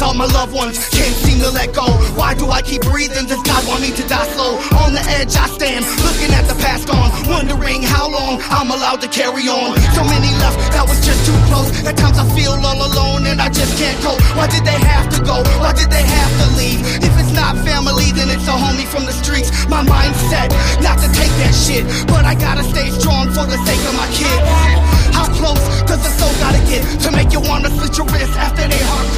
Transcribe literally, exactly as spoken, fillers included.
all my loved ones can't seem to let go. Why do I keep breathing? Does God want me to die slow? On the edge I stand, looking at the past gone, wondering how long I'm allowed to carry on. So many left, that was just too close. At times I feel all alone and I just can't cope. Why did they have to go? Why did they have to leave? If it's not family, then it's a homie from the streets. My mindset, not to take that shit, but I gotta stay strong for the sake of my kids. How close does the soul gotta get to make you wanna slit your wrist?